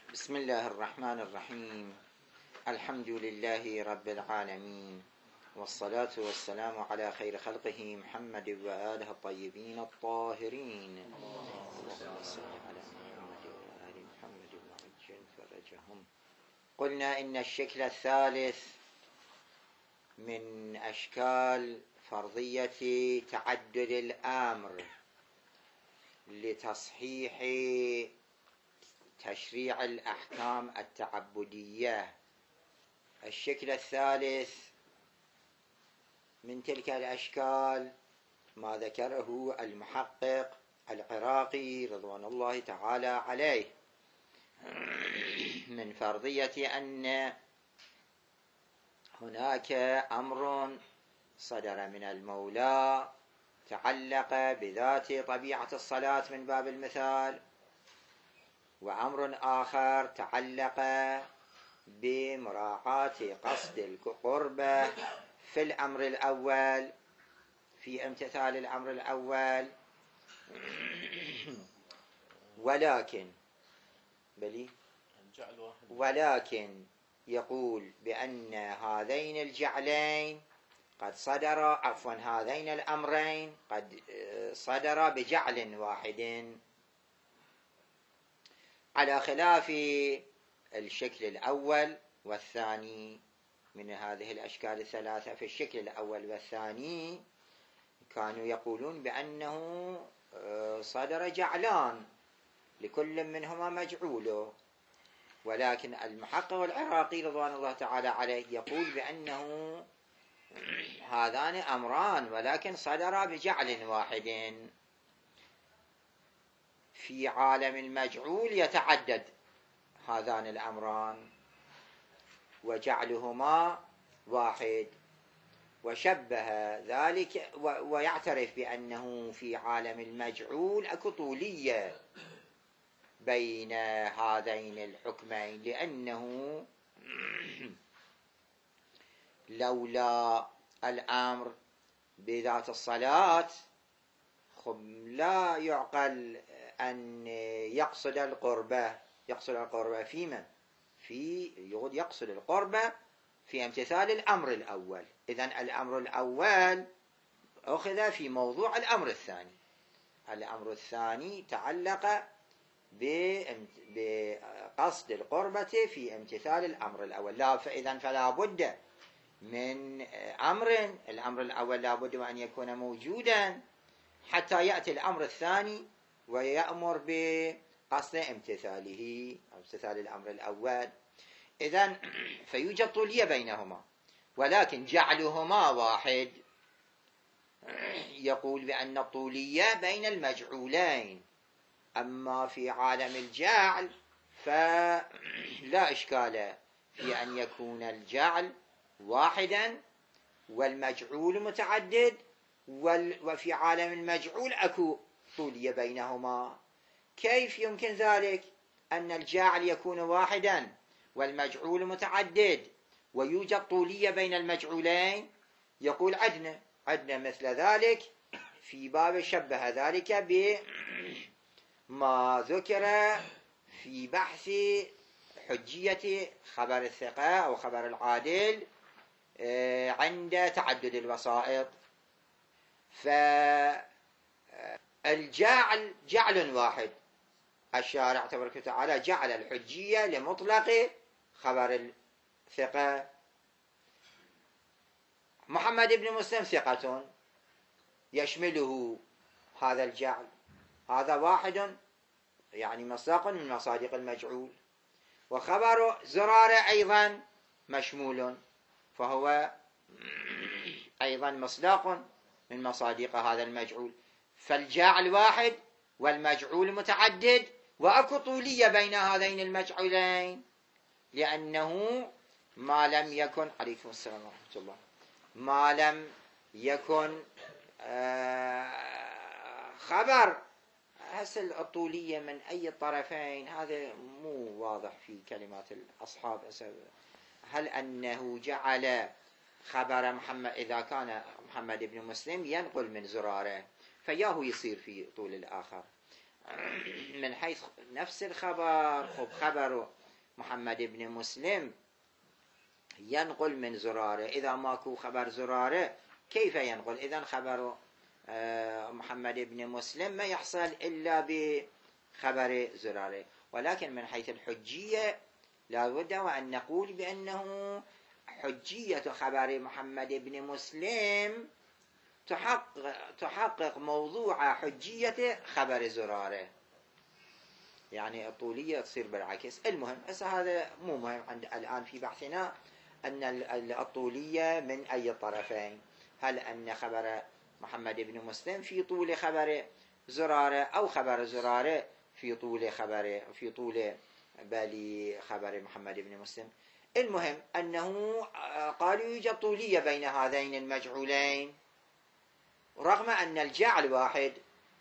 بسم الله الرحمن الرحيم. الحمد لله رب العالمين، والصلاة والسلام على خير خلقه محمد وآله الطيبين الطاهرين. اللهم صل على محمد وآل محمد وعجل فرجهم. قلنا إن الشكل الثالث من أشكال فرضية تعدد الأمر لتصحيح تشريع الأحكام التعبدية. الشكل الثالث من تلك الأشكال ما ذكره المحقق العراقي رضوان الله تعالى عليه من فرضية أن هناك أمر صدر من المولى تعلق بذات طبيعة الصلاة من باب المثال، وأمر آخر تعلق بمراعاة قصد القربة في الأمر الأول، في امتثال الأمر الأول. ولكن يقول بأن هذين الجعلين قد صدر، عفوا هذين الأمرين قد صدر بجعل واحد، على خلاف الشكل الأول والثاني من هذه الأشكال الثلاثة. في الشكل الأول والثاني كانوا يقولون بأنه صدر جعلان لكل منهما مجعوله، ولكن المحقق العراقي رضوان الله تعالى عليه يقول بأنه هذان أمران ولكن صدرا بجعل واحد. في عالم المجعول يتعدد هذان الأمران وجعلهما واحد، وشبه ذلك ويعترف بأنه في عالم المجعول أكو طولية بين هذين الحكمين، لأنه لولا الأمر بذات الصلاة لا يعقل أن يقصد القربة. فيما يقصد القربة في امتثال الأمر الأول. إذن الأمر الأول أخذ في موضوع الأمر الثاني. الأمر الثاني تعلق بقصد القربة في امتثال الأمر الأول. إذن فلا بد من أمر، الأمر الأول لا بد أن يكون موجودا حتى يأتي الأمر الثاني ويأمر بقصد امتثاله أو امتثال الأمر الأول. إذن فيوجد طولية بينهما، ولكن جعلهما واحد. يقول بأن الطولية بين المجعولين، أما في عالم الجعل فلا إشكال في أن يكون الجعل واحدا والمجعول متعدد، وفي عالم المجعول أكو طولية بينهما. كيف يمكن ذلك أن الجاعل يكون واحدا والمجعول متعدد ويوجد طولية بين المجعولين؟ يقول عدنا مثل ذلك في باب شبه ذلك بما ذكر في بحث حجية خبر الثقة أو خبر العادل عند تعدد الوسائط. فالجعل جعل واحد، الشارع تبارك وتعالى جعل الحجية لمطلق خبر الثقة. محمد بن مسلم ثقة يشمله هذا الجعل، هذا واحد يعني مصداق من مصادق المجعول، وخبر زرارة أيضا مشمول فهو أيضا مصداق من مصادق هذا المجعول. فالجاعل واحد والمجعول متعدد، وأكو طولية بين هذين المجعولين، لأنه ما لم يكن عليكم السلام ورحمة الله ما لم يكن خبر هسه الطولية من أي الطرفين هذا مو واضح في كلمات الأصحاب. هل أنه جعل خبر محمد إذا كان محمد بن مسلم ينقل من زرارة فياه يصير في طول الآخر، من حيث نفس الخبر، خبر محمد بن مسلم ينقل من زرارة، إذا ماكو خبر زرارة كيف ينقل؟ إذن خبر محمد بن مسلم ما يحصل إلا بخبر زرارة. ولكن من حيث الحجية لا بد وأن نقول بأنه حجية خبر محمد بن مسلم تحقق موضوع حجية خبر زرارة، يعني الطولية تصير بالعكس. المهم هذا مو مهم الآن في بحثنا أن الطولية من أي الطرفين، هل أن خبر محمد بن مسلم في طول خبر زرارة، أو خبر زرارة في طول بالي خبر محمد بن مسلم. المهم أنه قالوا يوجد طولية بين هذين المجعولين، رغم أن الجعل واحد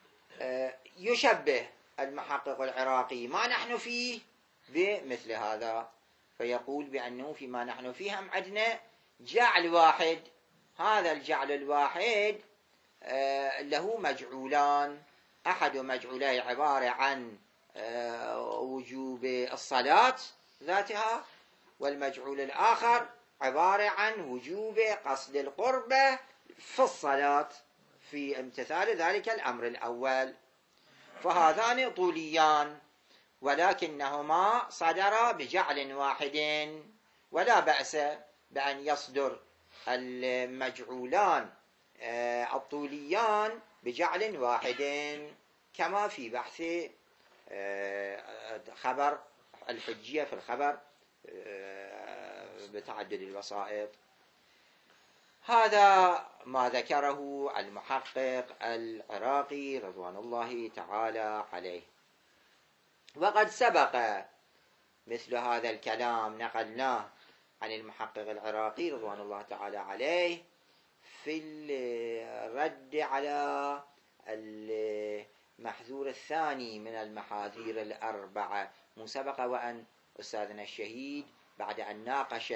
يشبه المحقق العراقي ما نحن فيه بمثل هذا، فيقول بأنه فيما نحن فيه هم عندنا جعل واحد. هذا الجعل الواحد له مجعولان، أحد مجعوليه عبارة عن وجوب الصلاة ذاتها، والمجعول الآخر عبارة عن وجوب قصد القربة في الصلاة في امتثال ذلك الأمر الأول. فهذان طوليان، ولكنهما صدرا بجعل واحد، ولا بأس بأن يصدر المجعولان الطوليان بجعل واحد، كما في بحث خبر الحجية في الخبر بتعدد الوسائط. هذا ما ذكره المحقق العراقي رضوان الله تعالى عليه. وقد سبق مثل هذا الكلام نقلناه عن المحقق العراقي رضوان الله تعالى عليه في الرد على المحذور الثاني من المحاذير الأربعة. مو سبق وأن أستاذنا الشهيد بعد أن ناقش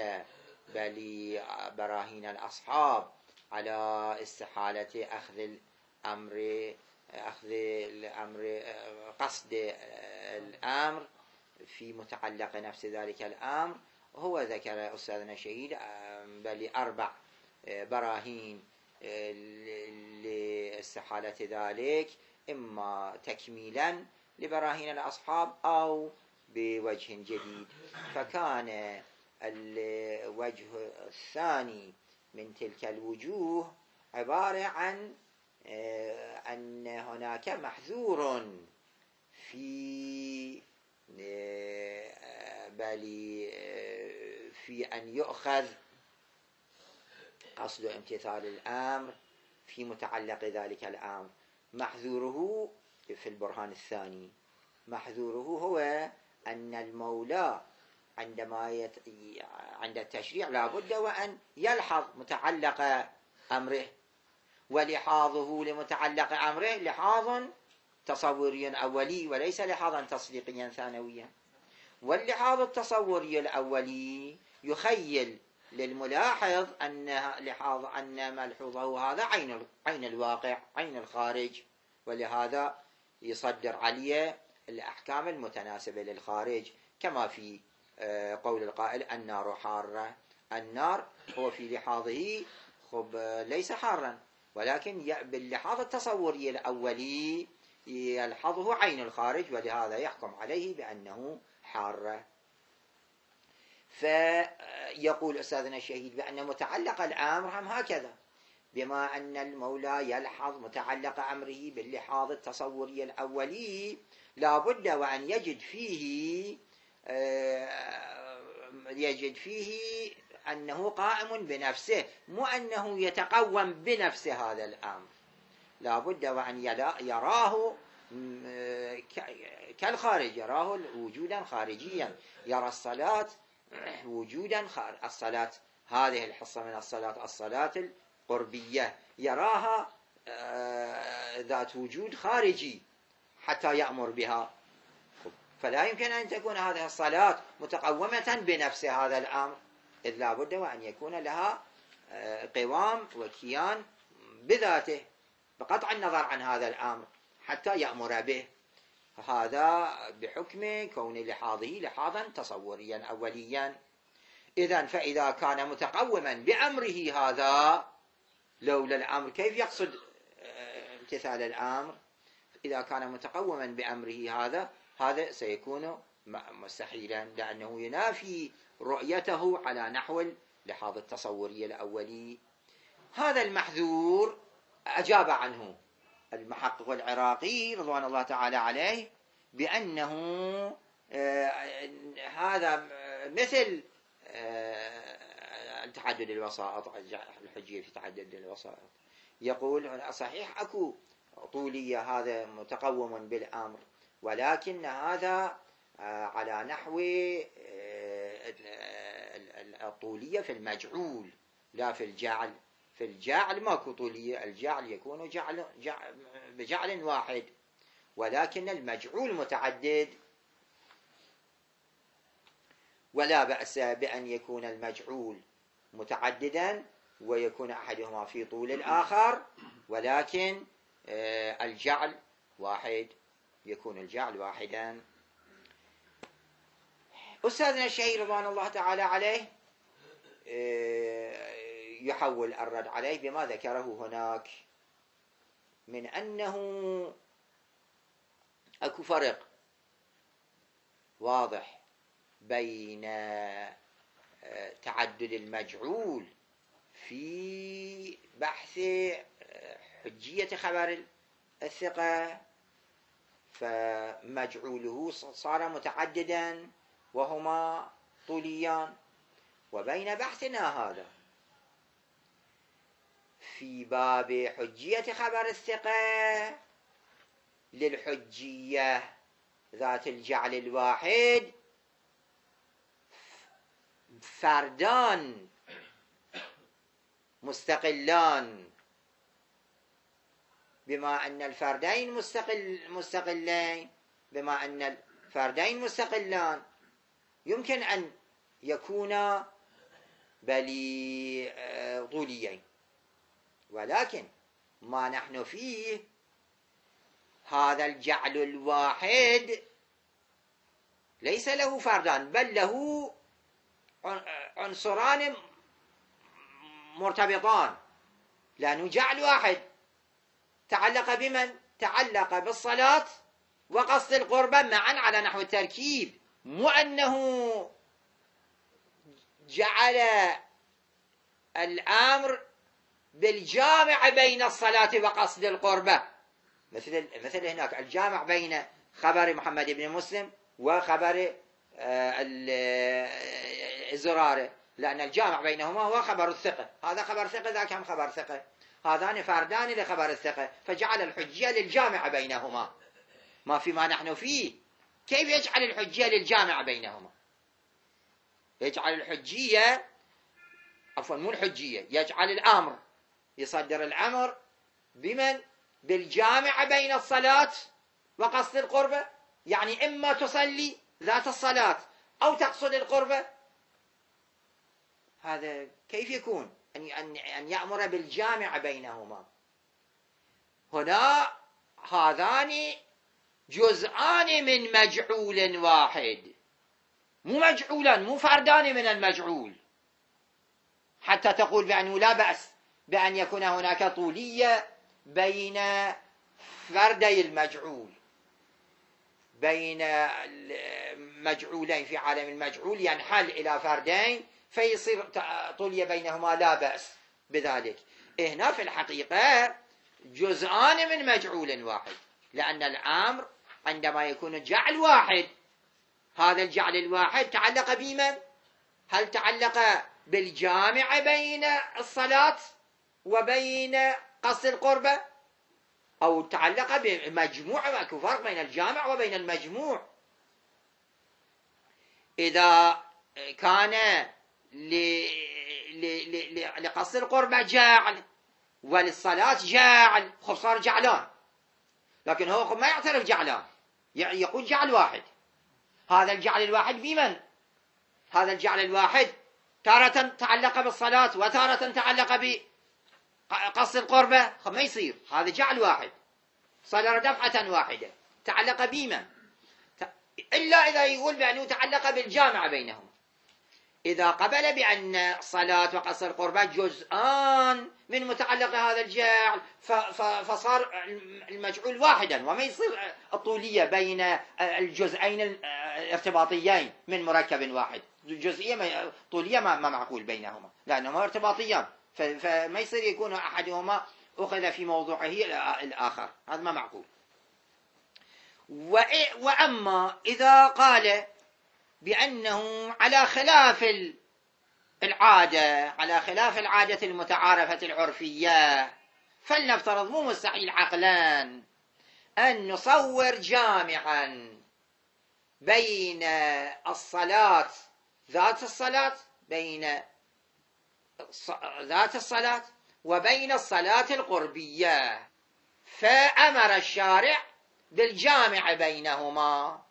براهين الأصحاب على استحالة قصد الأمر في متعلق نفس ذلك الأمر، هو ذكر أستاذنا الشهيد 4 براهين لاستحالة ذلك، إما تكميلا لبراهين الأصحاب أو بوجه جديد. فكان الوجه الثاني من تلك الوجوه عبارة عن أن هناك محذور في أن يؤخذ قصد امتثال الأمر في متعلق ذلك الأمر. محذوره في البرهان الثاني، محذوره هو أن المولى عند التشريع لا بد وأن يلحظ متعلق أمره، ولحاظه لمتعلق أمره لحاظ تصوري أولي وليس لحاظا تصديقيا ثانويا. واللحاظ التصوري الأولي يخيل للملاحظ أن ملحوظه هذا عين الواقع، عين الخارج، ولهذا يصدر عليه الأحكام المتناسبة للخارج، كما في قول القائل النار حارة. النار هو في لحاظه ليس حارا، ولكن باللحاظ التصوري الأولي يلحظه عين الخارج، ولهذا يحكم عليه بأنه حارة. فيقول أستاذنا الشهيد بأن متعلق الأمر هم هكذا، بما أن المولى يلحظ متعلق أمره باللحاظ التصوري الأولي لا بد وأن يجد فيه أنه قائم بنفسه، مو أنه يتقوم بنفسه هذا الأمر. لا بد وأن يراه كالخارج، يراه وجودا خارجيا، يرى الصلاة وجودا الصلاة هذه الحصة من الصلاة القربية يراها ذات وجود خارجي حتى يأمر بها. فلا يمكن أن تكون هذه الصلاة متقومة بنفس هذا الأمر، إذ لا بد وأن يكون لها قوام وكيان بذاته بقطع النظر عن هذا الأمر حتى يأمر به. هذا بحكم كون لحاظه لحاظا تصوريا أوليا. إذن فإذا كان متقوما بأمره هذا لولا الأمر كيف يقصد امتثال الأمر؟ إذا كان متقوما بأمره هذا سيكون مستحيلا، لأنه ينافي رؤيته على نحو اللحاظ التصوري الأولي. هذا المحذور أجاب عنه المحقق العراقي رضوان الله تعالى عليه بأنه هذا مثل تعدد الوسائط، الحجية في تعدد الوسائط. يقول صحيح أكو طولية، هذا متقوم بالأمر، ولكن هذا على نحو الطولية في المجعول لا في الجعل. في الجعل ماكو طولية، الجعل يكون بجعل واحد، ولكن المجعول متعدد. ولا بأس بأن يكون المجعول متعددا ويكون أحدهما في طول الآخر، ولكن الجعل واحد، يكون الجعل واحدا. أستاذنا الشهير رضوان الله تعالى عليه يحول الرد عليه بما ذكره هناك من أنه أكو فرق واضح بين تعدد المجعول في بحث حجية خبر الثقة، فمجعوله صار متعددا وهما طوليان، وبين بحثنا هذا في باب حجية خبر الثقة للحجية ذات الجعل الواحد فردان مستقلان، بما أن الفردين مستقلين، بما أن الفردين مستقلان يمكن أن يكونا بلي طوليين، ولكن ما نحن فيه هذا الجعل الواحد ليس له فردان، بل له عنصران مرتبطان، لأنه جعل واحد تعلق بمن؟ تعلق بالصلاة وقصد القربة معا على نحو التركيب، مو أنه جعل الأمر بالجامع بين الصلاة وقصد القربة، مثل هناك الجامع بين خبر محمد بن مسلم وخبر الزرارة، لأن الجامع بينهما هو خبر الثقة، هذا خبر ثقة ذاك هم خبر ثقة، هذان فردان لخبر الثقة، فجعل الحجية للجامع بينهما. ما فيما نحن فيه كيف يجعل الحجية للجامع بينهما؟ يجعل الحجية مو الحجية، يجعل الأمر، يصدر الأمر بمن؟ بالجامع بين الصلاة وقصد القربة، يعني إما تصلي ذات الصلاة أو تقصد القربة. هذا كيف يكون أن يأمر بالجامع بينهما؟ هنا هذان جزءان من مجعول واحد، مو مجعولان، مو فردان من المجعول، حتى تقول بأنه لا بأس بأن يكون هناك طولية بين فردي المجعول، بين مجعولين في عالم المجعول ينحل إلى فردين فيصير طولية بينهما، لا بأس بذلك. هنا في الحقيقة جزءان من مجعول واحد، لأن الأمر عندما يكون جعل واحد، هذا الجعل الواحد تعلق بمن؟ هل تعلق بالجامع بين الصلاة وبين قصد القربة، أو تعلق بمجموع؟ ماكو فرق بين الجامع وبين المجموع. إذا كان لقصد القربة جعل وللصلاة جعل، خب صار جعلان، لكن هو ما يعترف جعلان، يقول جعل واحد. هذا الجعل الواحد بمن؟ هذا الجعل الواحد تارة تعلق بالصلاة وتارة تعلق بقصد القربة، خب ما يصير، هذا جعل واحد صار دفعة واحدة. تعلق بما، إلا إذا يقول بأنه تعلق بالجامع بينهما. إذا قبل بأن الصلاة وقصر القربة جزءان من متعلق هذا الجعل فصار المجعول واحدا، وما يصير الطولية بين الجزئين الارتباطيين من مركب واحد. جزئية طولية ما معقول بينهما لأنهما ارتباطيان، فما يصير يكون أحدهما أخذ في موضوعه الآخر، هذا ما معقول. وأما إذا قال بأنه على خلاف العادة، على خلاف العادة المتعارفة العرفية، فلنفترض مو مستحيل عقلا أن نصور جامعا بين الصلاة ذات الصلاة، بين ذات الصلاة وبين الصلاة القربية، فأمر الشارع بالجامع بينهما.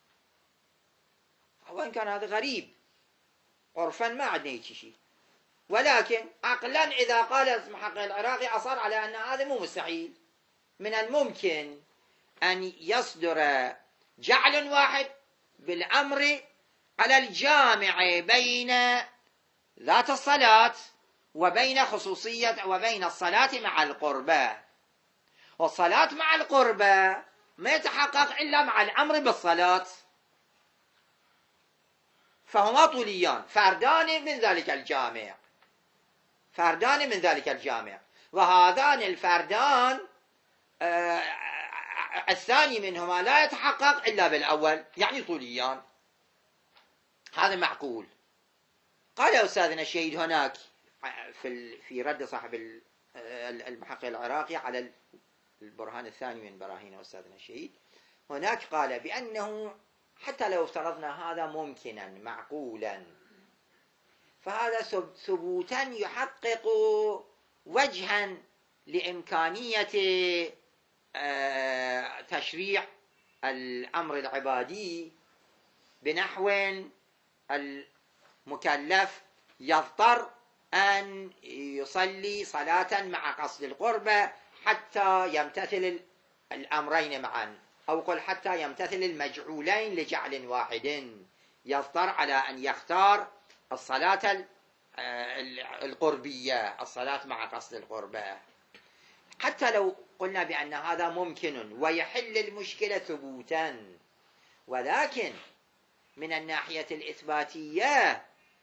وإن كان هذا غريب عرفا ما عندنا هيك شيء، ولكن عقلا إذا قال المحقق العراقي أصر على أن هذا مو مستحيل، من الممكن أن يصدر جعل واحد بالأمر على الجامع بين ذات الصلاة وبين خصوصية وبين الصلاة مع القربة. والصلاة مع القربة ما يتحقق إلا مع الأمر بالصلاة، فهما طوليان فردان من ذلك الجامع، فردان من ذلك الجامع، وهذان الفردان الثاني منهما لا يتحقق إلا بالأول، يعني طوليان. هذا معقول. قال أستاذنا الشهيد هناك في رد صاحب المحقق العراقي على البرهان الثاني من براهين أستاذنا الشهيد، هناك قال بأنه حتى لو افترضنا هذا ممكنا معقولا، فهذا ثبوتا يحقق وجها لإمكانية تشريع الأمر العبادي، بنحو المكلف يضطر أن يصلي صلاة مع قصد القربة حتى يمتثل الأمرين معا، أو قل حتى يمتثل المجعولين لجعل واحد، يضطر على أن يختار الصلاة القربية، الصلاة مع قصد القربة. حتى لو قلنا بأن هذا ممكن ويحل المشكلة ثبوتا، ولكن من الناحية الإثباتية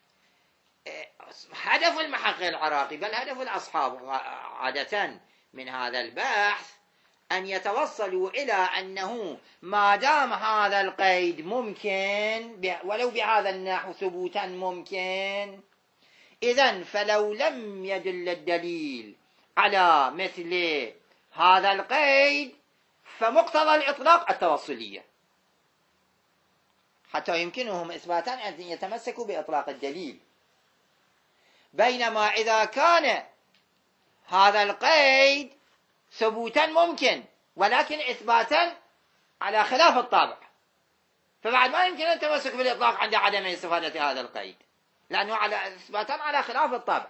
هدف المحقق العراقي بل هدف الأصحاب عادة من هذا البحث أن يتوصلوا إلى أنه ما دام هذا القيد ممكن ولو بهذا النحو ثبوتا ممكن، إذن فلو لم يدل الدليل على مثل هذا القيد فمقتضى الإطلاق التوصلية، حتى يمكنهم إثباتا أن يتمسكوا بإطلاق الدليل. بينما إذا كان هذا القيد ثبوتا ممكن ولكن إثباتا على خلاف الطابع، فبعد ما يمكن أن تمسك بالإطلاق عند عدم استفادة هذا القيد، لأنه على إثباتا على خلاف الطابع.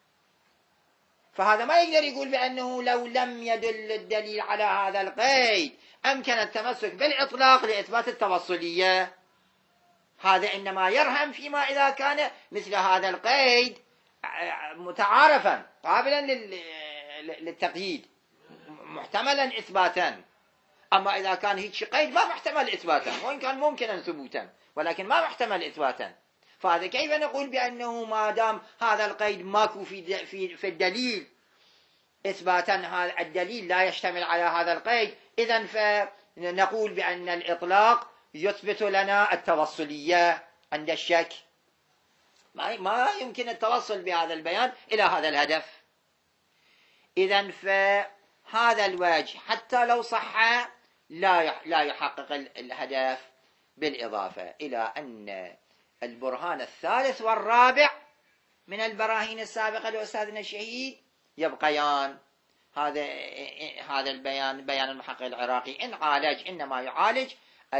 فهذا ما يقدر يقول بأنه لو لم يدل الدليل على هذا القيد أمكن التمسك بالإطلاق لإثبات التوصلية. هذا إنما يرهم فيما إذا كان مثل هذا القيد متعارفا قابلا للتقييد محتملا إثباتا. أما إذا كان هيك قيد ما محتمل إثباتا، وإن كان ممكنا ثبوتا ولكن ما محتمل إثباتا، فهذا كيف نقول بأنه ما دام هذا القيد ماكو في الدليل إثباتا، هذا الدليل لا يشتمل على هذا القيد، إذن فنقول بأن الإطلاق يثبت لنا التوصلية عند الشك. ما يمكن التوصل بهذا البيان إلى هذا الهدف. إذن فهذا الوجه حتى لو صح لا يحقق الهدف، بالإضافة إلى أن البرهان الثالث والرابع من البراهين السابقة لأستاذنا الشهيد يبقيان. هذا البيان، بيان المحقق العراقي، إن عالج إنما يعالج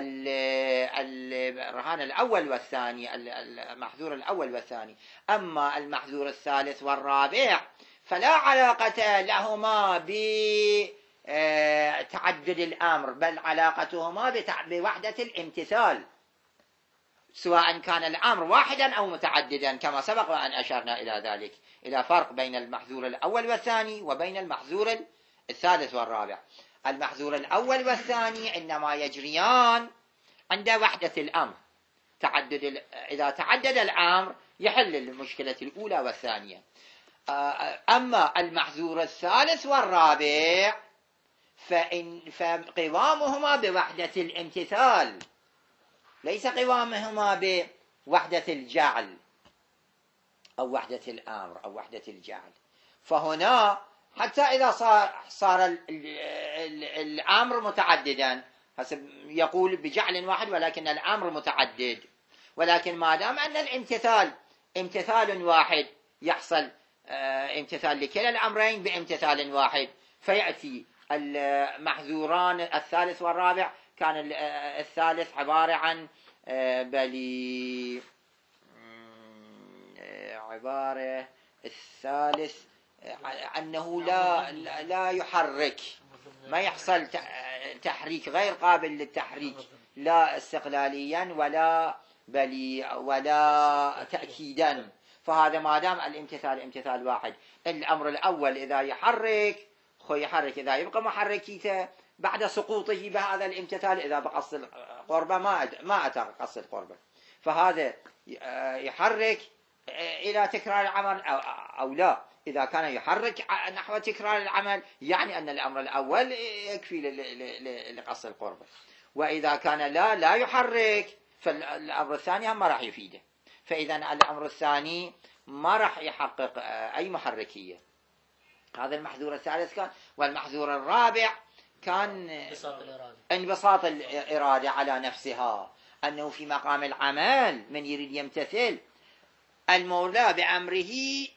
البرهان الأول والثاني، المحذور الأول والثاني. أما المحذور الثالث والرابع فلا علاقة لهما تعدد الأمر، بل علاقتهما بوحدة الامتثال، سواء كان الأمر واحدا أو متعددا، كما سبق وأن أشرنا إلى ذلك، إلى فرق بين المحذور الأول والثاني وبين المحذور الثالث والرابع. المحذور الأول والثاني إنما يجريان عند وحدة الأمر، إذا تعدد الأمر يحل المشكلة الأولى والثانية. أما المحذور الثالث والرابع فقوامهما بوحدة الامتثال، ليس قوامهما بوحدة الجعل أو وحدة الأمر أو وحدة الجعل. فهنا حتى إذا صار الأمر متعددا، حسب يقول بجعل واحد ولكن الأمر متعدد، ولكن ما دام أن الامتثال امتثال واحد يحصل امتثال لكلا الأمرين بامتثال واحد، فيأتي المحذوران الثالث والرابع. كان الثالث عبارة عن عبارة الثالث أنه لا يحرك، ما يحصل تحريك، غير قابل للتحريك لا استقلاليا ولا تأكيدا. فهذا ما دام الامتثال امتثال واحد، الأمر الأول إذا يحرك إذا يبقى محركيته بعد سقوطه بهذا الامتثال، إذا بقص القربة ما أتى قص القربة، فهذا يحرك إلى تكرار العمل أو لا. إذا كان يحرك نحو تكرار العمل يعني أن الأمر الأول يكفي لقص القربة، وإذا كان لا يحرك فالأمر الثاني هم ما راح يفيده. فإذا الأمر الثاني ما راح يحقق أي محركية. هذا المحذور الثالث كان. والمحذور الرابع كان انبساط الإرادة على نفسها، أنه في مقام العمل من يريد يمتثل المولى بأمره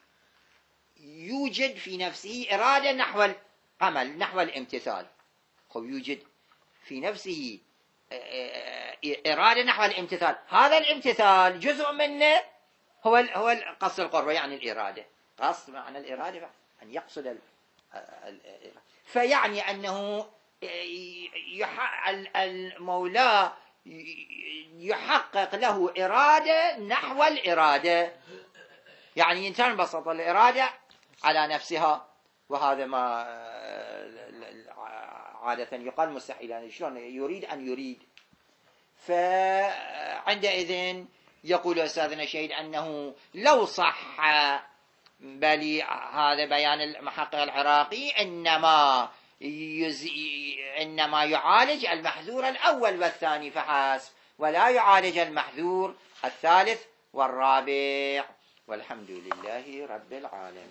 يوجد في نفسه إرادة نحو العمل نحو الامتثال. يوجد في نفسه إرادة نحو الامتثال، هذا الامتثال جزء منه هو قصد القربة، يعني الإرادة. قصد معنى الإرادة أن يقصد الإرادة، فيعني أنه المولى يحقق له إرادة نحو الإرادة، يعني إنسان بسط الإرادة على نفسها، وهذا ما عادة يقال مستحيل، يعني شلون يريد أن يريد. فعندئذ يقول أستاذنا شهيد أنه لو صح بل هذا بيان المحقق العراقي إنما يعالج المحذور الأول والثاني فحسب، ولا يعالج المحذور الثالث والرابع. والحمد لله رب العالمين.